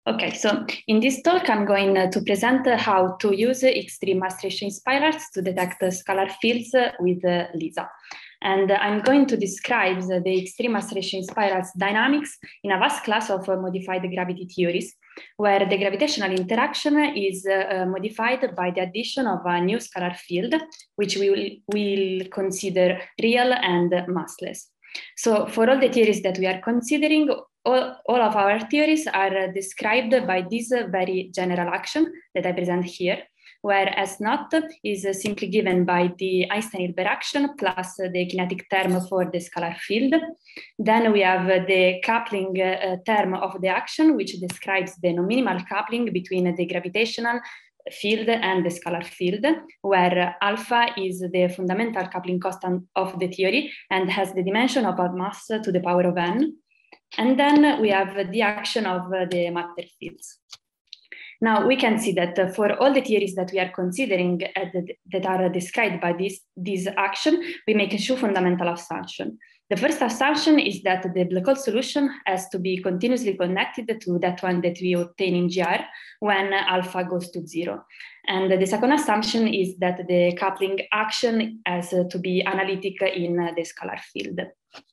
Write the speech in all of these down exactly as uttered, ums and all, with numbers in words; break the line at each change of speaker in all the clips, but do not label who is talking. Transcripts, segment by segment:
Okay, so in this talk, I'm going uh, to present uh, how to use uh, extreme mass ratio spirals to detect uh, scalar fields uh, with uh, LISA. And uh, I'm going to describe uh, the extreme mass ratio spirals dynamics in a vast class of uh, modified gravity theories, where the gravitational interaction is uh, uh, modified by the addition of a new scalar field, which we will, will consider real and massless. So for all the theories that we are considering, all, all of our theories are described by this very general action that I present here, where S naught is simply given by the Einstein-Hilbert action plus the kinetic term for the scalar field. Then we have the coupling uh, term of the action, which describes the non-minimal coupling between the gravitational field and the scalar field, where alpha is the fundamental coupling constant of the theory and has the dimension of a mass to the power of n. And then we have the action of the matter fields. Now we can see that for all the theories that we are considering uh, that, that are described by this, this action, we make two fundamental assumptions. The first assumption is that the black hole solution has to be continuously connected to that one that we obtain in G R when alpha goes to zero. And the second assumption is that the coupling action has to be analytic in the scalar field.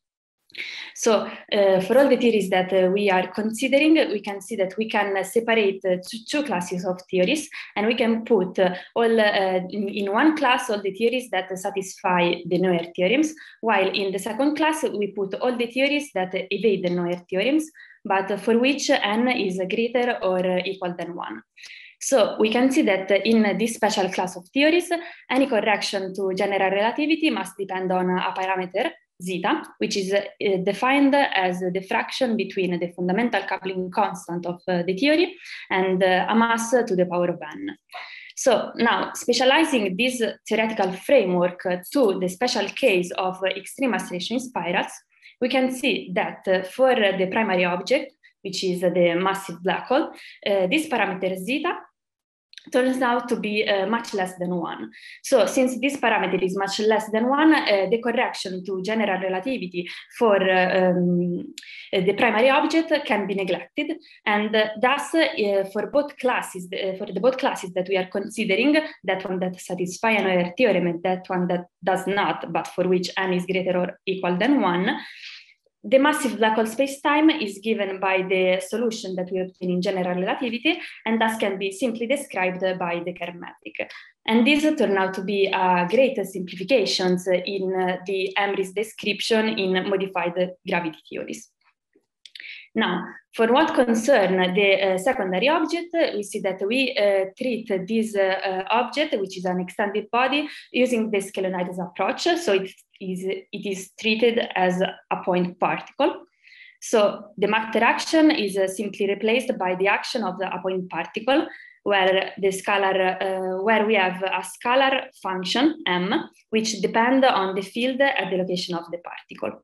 So uh, for all the theories that uh, we are considering, we can see that we can uh, separate uh, two, two classes of theories, and we can put uh, all uh, in, in one class all the theories that uh, satisfy the Noether theorems, while in the second class we put all the theories that uh, evade the Noether theorems, but uh, for which n is greater or uh, equal than one. So we can see that in this special class of theories, any correction to general relativity must depend on a parameter, zeta, which is uh, defined as the fraction between the fundamental coupling constant of uh, the theory and uh, a mass to the power of n. So now, specializing this theoretical framework uh, to the special case of uh, extreme mass ratio spirals, we can see that uh, for the primary object, which is uh, the massive black hole, uh, this parameter zeta turns out to be uh, much less than one. So since this parameter is much less than one, uh, the correction to general relativity for uh, um, the primary object can be neglected. And uh, thus, uh, for both classes, uh, for the both classes that we are considering, that one that satisfies Noether theorem and that one that does not, but for which n is greater or equal than one, the massive black hole spacetime is given by the solution that we obtain in general relativity, and thus can be simply described by the Kerr metric. And these turn out to be uh, great simplifications in uh, the Emrys description in modified gravity theories. Now, for what concerns the uh, secondary object, we see that we uh, treat this uh, object, which is an extended body, using the Scalenides approach. So it is, it is treated as a point particle. So the matter action is uh, simply replaced by the action of the a point particle, where the scalar, uh, where we have a scalar function m, which depends on the field at the location of the particle.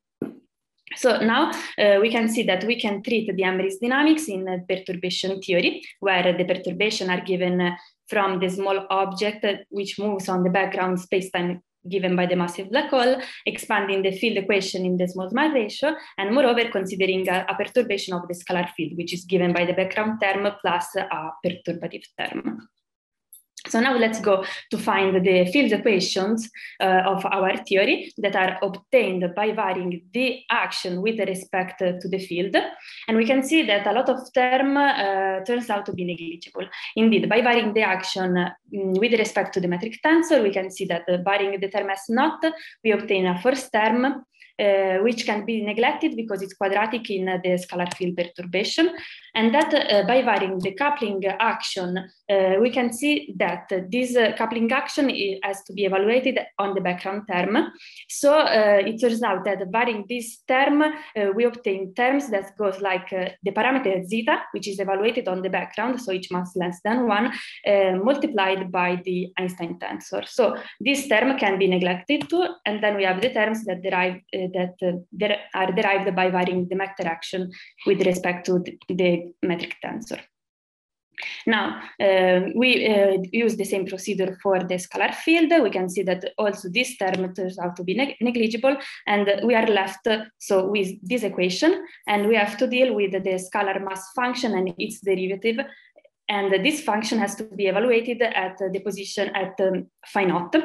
So now uh, we can see that we can treat the Emrys dynamics in uh, perturbation theory, where the perturbations are given uh, from the small object uh, which moves on the background spacetime given by the massive black hole, expanding the field equation in the small mass ratio, and moreover considering a, a perturbation of the scalar field, which is given by the background term plus a perturbative term. So now let's go to find the field equations uh, of our theory that are obtained by varying the action with respect to the field. And we can see that a lot of term uh, turns out to be negligible. Indeed, by varying the action uh, with respect to the metric tensor, we can see that uh, varying the term S naught, we obtain a first term Uh, which can be neglected because it's quadratic in uh, the scalar field perturbation, and that uh, by varying the coupling action, uh, we can see that uh, this uh, coupling action has to be evaluated on the background term. So uh, it turns out that varying this term, uh, we obtain terms that goes like uh, the parameter zeta, which is evaluated on the background, so each mass less than one, uh, multiplied by the Einstein tensor. So this term can be neglected too, and then we have the terms that derive uh, that uh, der are derived by varying the matter action with respect to the, the metric tensor. Now, uh, we uh, use the same procedure for the scalar field. We can see that also this term turns out to be neg negligible, and we are left uh, so with this equation, and we have to deal with the scalar mass function and its derivative. And this function has to be evaluated at the position at um, phi naught.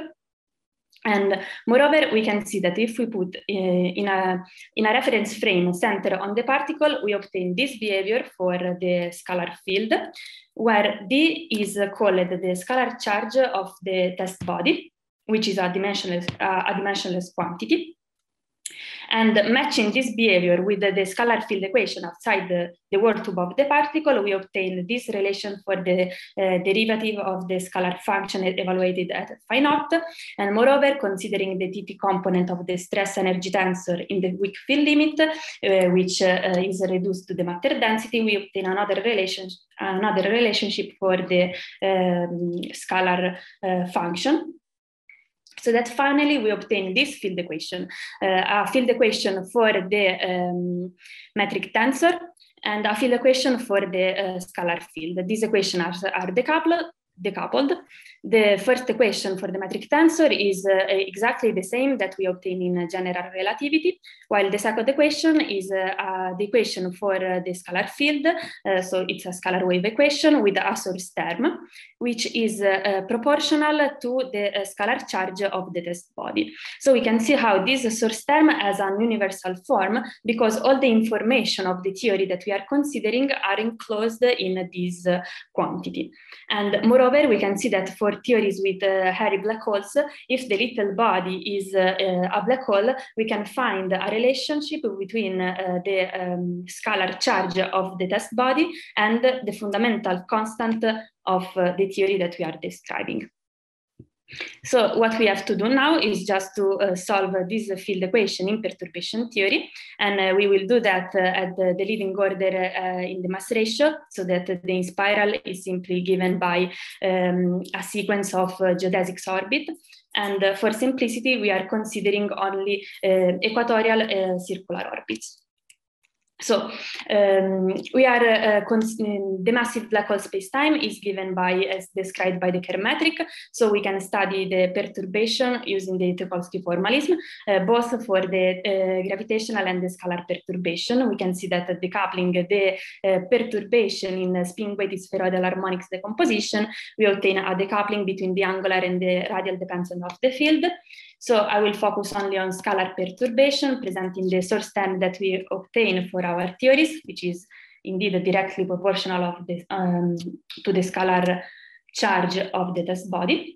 And moreover, we can see that if we put uh, in, a, in a reference frame center on the particle, we obtain this behavior for the scalar field, where D is called the scalar charge of the test body, which is a dimensionless, uh, a dimensionless quantity. And matching this behavior with the, the scalar field equation outside the, the world tube of the particle, we obtain this relation for the uh, derivative of the scalar function evaluated at phi naught. And moreover, considering the T P component of the stress energy tensor in the weak field limit, uh, which uh, is reduced to the matter density, we obtain another relation, another relationship for the um, scalar uh, function. So that finally we obtain this field equation, uh, a field equation for the um, metric tensor and a field equation for the uh, scalar field. These equations are, are decoupled, decoupled. The first equation for the metric tensor is uh, exactly the same that we obtain in general relativity, while the second equation is uh, uh, the equation for uh, the scalar field. Uh, so it's a scalar wave equation with a source term, which is uh, uh, proportional to the uh, scalar charge of the test body. So we can see how this source term has an universal form because all the information of the theory that we are considering are enclosed in this uh, quantity. And moreover, we can see that for theories with uh, hairy black holes, if the little body is uh, uh, a black hole, we can find a relationship between uh, the um, scalar charge of the test body and the fundamental constant of uh, the theory that we are describing. So what we have to do now is just to uh, solve uh, this field equation in perturbation theory, and uh, we will do that uh, at the, the leading order uh, in the mass ratio, so that the spiral is simply given by um, a sequence of uh, geodesic orbit. And uh, for simplicity, we are considering only uh, equatorial uh, circular orbits. So um, we are uh, the massive black hole spacetime is given by as described by the Kerr metric. So we can study the perturbation using the Tchaikovsky formalism, uh, both for the uh, gravitational and the scalar perturbation. We can see that decoupling the uh, perturbation in spin-weighted spheroidal harmonics decomposition, we obtain a decoupling between the angular and the radial dependence of the field. So I will focus only on scalar perturbation, presenting the source term that we obtain for our theories, which is indeed directly proportional of the, um, to the scalar charge of the test body.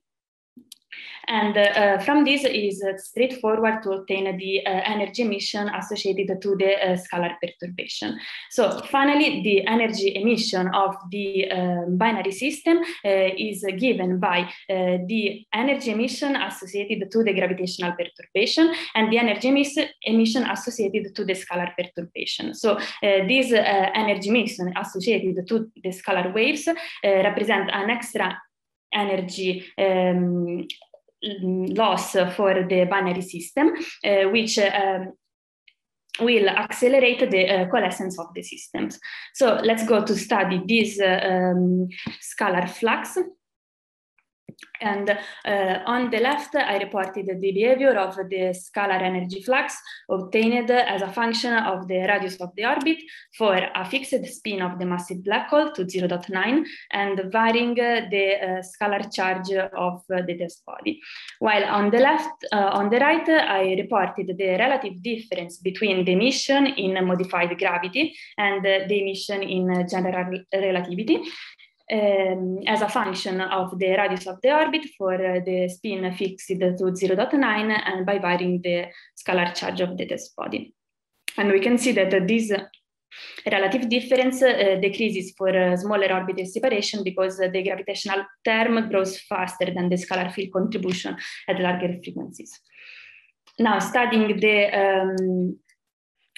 And uh, from this is uh, straightforward to obtain the uh, energy emission associated to the uh, scalar perturbation. So finally, the energy emission of the uh, binary system uh, is given by uh, the energy emission associated to the gravitational perturbation and the energy emis emission associated to the scalar perturbation. So uh, this uh, energy emission associated to the scalar waves uh, represent an extra energy um, loss for the binary system, uh, which um, will accelerate the uh, coalescence of the systems. So let's go to study this uh, um, scalar flux. And uh, on the left, I reported the behavior of the scalar energy flux obtained as a function of the radius of the orbit for a fixed spin of the massive black hole to zero point nine and varying uh, the uh, scalar charge of uh, the test body. While on the left, uh, on the right, I reported the relative difference between the emission in modified gravity and uh, the emission in uh, general relativity. Um, as a function of the radius of the orbit for uh, the spin fixed to zero point nine and by varying the scalar charge of the test body. And we can see that uh, this uh, relative difference uh, decreases for uh, smaller orbital separation because uh, the gravitational term grows faster than the scalar field contribution at larger frequencies. Now, studying the um,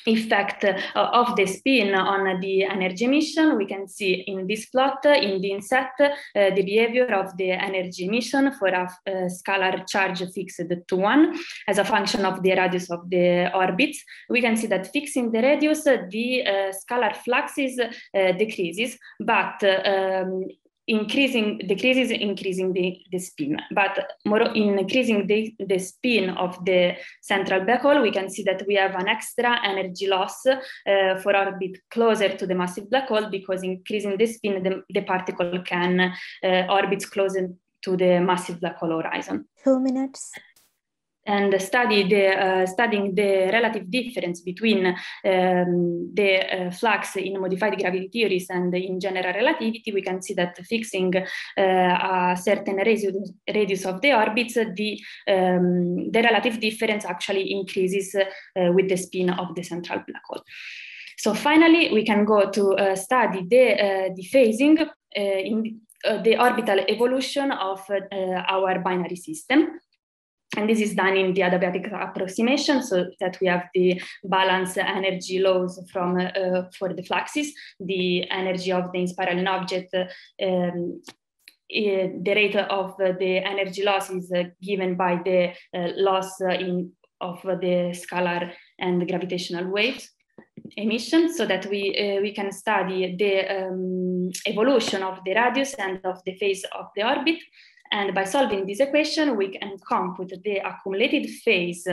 effect uh, of the spin on the energy emission. We can see in this plot, uh, in the inset, uh, the behavior of the energy emission for a uh, scalar charge fixed to one as a function of the radius of the orbits. We can see that fixing the radius, uh, the uh, scalar fluxes uh, decreases, but uh, um, increasing decreases increasing the, the spin, but more in increasing the, the spin of the central black hole, we can see that we have an extra energy loss uh, for orbit closer to the massive black hole, because increasing the spin, the, the particle can uh, orbit closer to the massive black hole horizon.
Two minutes.
And study the, uh, studying the relative difference between um, the uh, flux in modified gravity theories and in general relativity, we can see that fixing uh, a certain radius, radius of the orbits, the, um, the relative difference actually increases uh, with the spin of the central black hole. So finally, we can go to uh, study the uh, dephasing uh, in uh, the orbital evolution of uh, our binary system. And this is done in the adiabatic approximation, so that we have the balance energy laws from uh, for the fluxes, the energy of the inspiraling object, uh, um, uh, the rate of uh, the energy loss is uh, given by the uh, loss uh, in of uh, the scalar and gravitational waves emission, so that we uh, we can study the um, evolution of the radius and of the phase of the orbit. And by solving this equation, we can compute the accumulated phase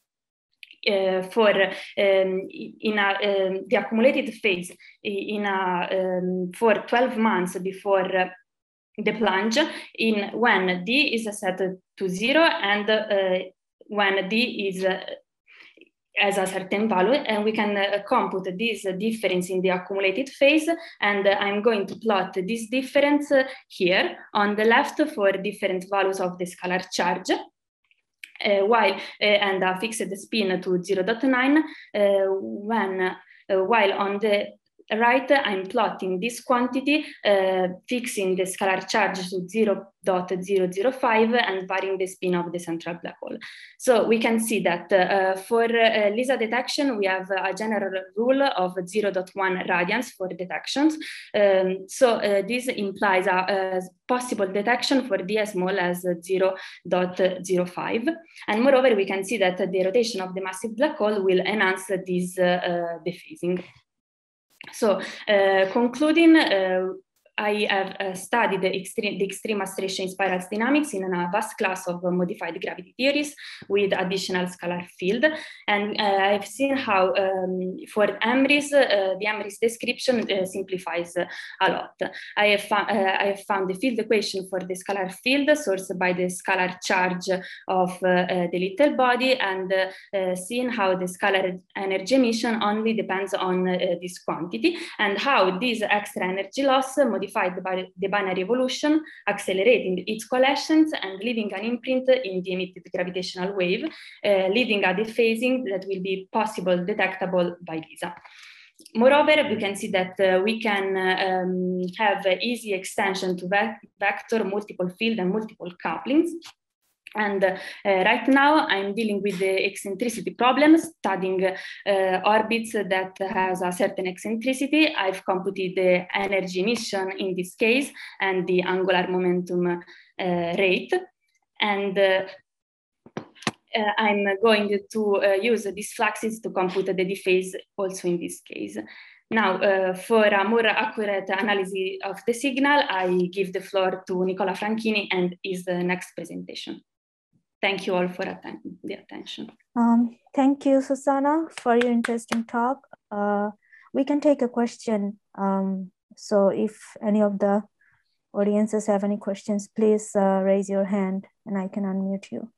uh, for um, in a, um, the accumulated phase in a, um, for twelve months before uh, the plunge, in when d is set to zero and uh, when d is uh, as a certain value, and we can uh, compute this uh, difference in the accumulated phase. And uh, I'm going to plot this difference uh, here on the left for different values of the scalar charge, uh, while uh, and uh, fix the spin to zero point nine, uh, when uh, while on the right, I'm plotting this quantity, uh, fixing the scalar charge to zero point zero zero five and varying the spin of the central black hole. So we can see that uh, for uh, LISA detection, we have a general rule of zero point one radians for detections. Um, so uh, this implies a, a possible detection for d as small as zero point zero five. And moreover, we can see that the rotation of the massive black hole will enhance this uh, uh, dephasing. So, uh, concluding, uh, I have uh, studied the extreme, the extreme acceleration spirals dynamics in a vast class of uh, modified gravity theories with additional scalar field. And uh, I've seen how um, for Emrys, uh, the Emrys description uh, simplifies uh, a lot. I have, uh, I have found the field equation for the scalar field sourced by the scalar charge of uh, uh, the little body, and uh, uh, seen how the scalar energy emission only depends on uh, this quantity, and how this extra energy loss modified by the binary evolution, accelerating its coalescence and leaving an imprint in the emitted gravitational wave, uh, leading a dephasing that will be possible detectable by LISA. Moreover, we can see that uh, we can uh, um, have uh, easy extension to ve vector, multiple field, and multiple couplings. And uh, right now I'm dealing with the eccentricity problem, studying uh, orbits that has a certain eccentricity. I've computed the energy emission in this case and the angular momentum uh, rate. And uh, uh, I'm going to uh, use these fluxes to compute the dephase also in this case. Now, uh, for a more accurate analysis of the signal, I give the floor to Nicola Franchini and his uh, next presentation. Thank you all for atten the attention.
Um, thank you, Susanna, for your interesting talk. Uh, we can take a question. Um, so if any of the audiences have any questions, please uh, raise your hand and I can unmute you.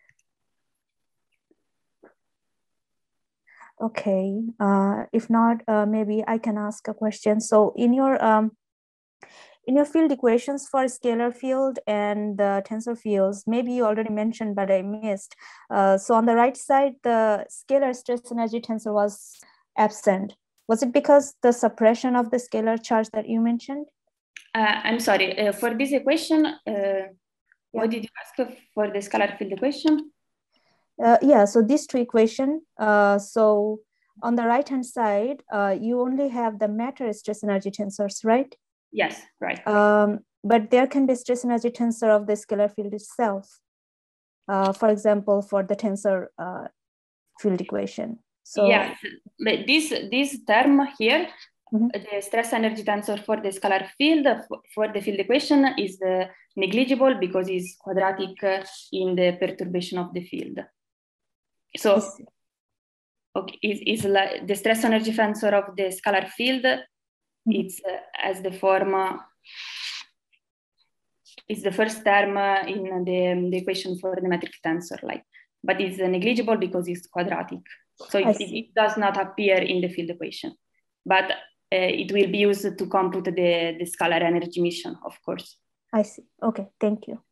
Okay, uh, if not, uh, maybe I can ask a question. So in your um, In your field equations for scalar field and the tensor fields, maybe you already mentioned, but I missed. Uh, so on the right side, the scalar stress energy tensor was absent. Was it because the suppression of the scalar charge that you mentioned?
Uh, I'm sorry, uh, for this equation, uh, yeah. What did you ask for the scalar field equation?
Uh, yeah, so these two equations, uh, so on the right-hand side, uh, you only have the matter stress energy tensors, right?
Yes, right.
Um, but there can be stress energy tensor of the scalar field itself. Uh, for example, for the tensor uh, field equation. So
yes, but this this term here,
mm-hmm.
the stress energy tensor for the scalar field for the field equation is uh, negligible because it's quadratic uh, in the perturbation of the field. So, okay, is is like the stress energy tensor of the scalar field. Mm-hmm. It's uh, as the form. Uh, is the first term uh, in the, the equation for the metric tensor, like, but it's uh, negligible because it's quadratic. So it, it, it does not appear in the field equation, but uh, it will be used to compute the, the scalar energy emission, of course.
I see. Okay, thank you.